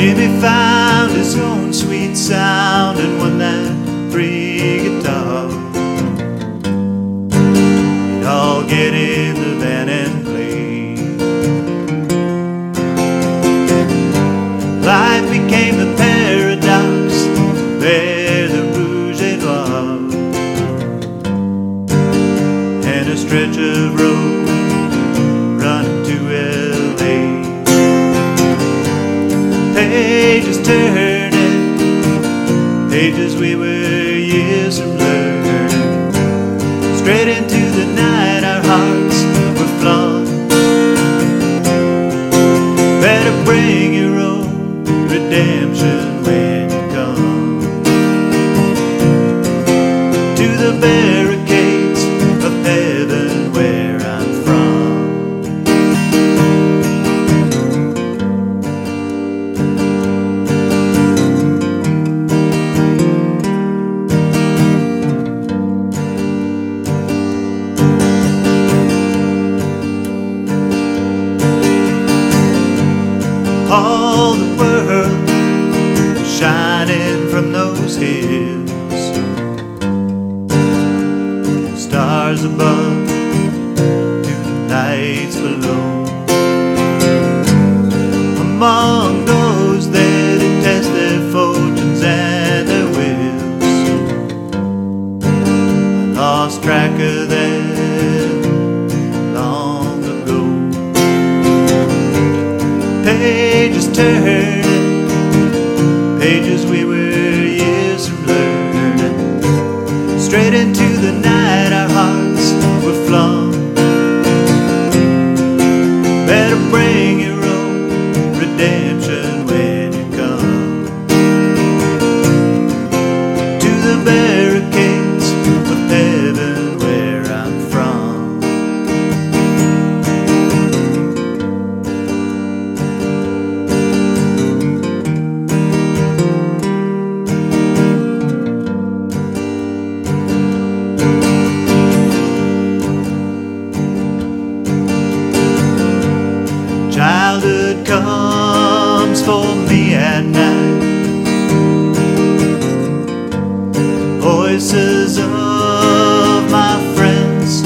Jimmy found his own sweet sound and won that free guitar. We'd all get in the van and play. Life became the paradox, there the Rouge et Noir, and a stretch of road running to L.A. Pages turning, pages we were years from learning. Straight into the night our hearts were flung. Better bring your own redemption when you come to the barricades of heaven where I'm from. All the world shining from those hills, stars above to the lights below. Among those that had test their fortunes and their wills, I lost track of them long ago. Pages turning, pages we were years from learning. Straight into the night our hearts were flung. Better bring your own redemption when you come to the barricades of heaven where I'm from. Childhood comes for me at night. Voices of my friends,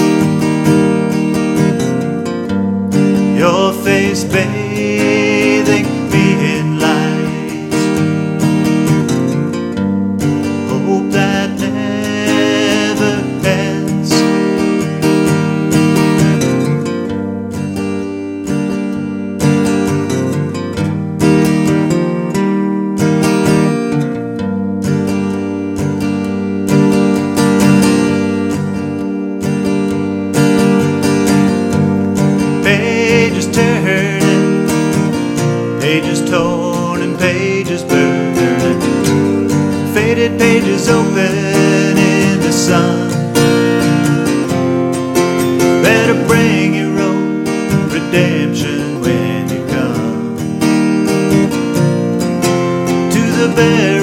your face bathing me in light. Hope that never ends. Pages turning, pages torn and pages burning. Faded pages open in the sun. Better bring your own redemption when you come to the barricades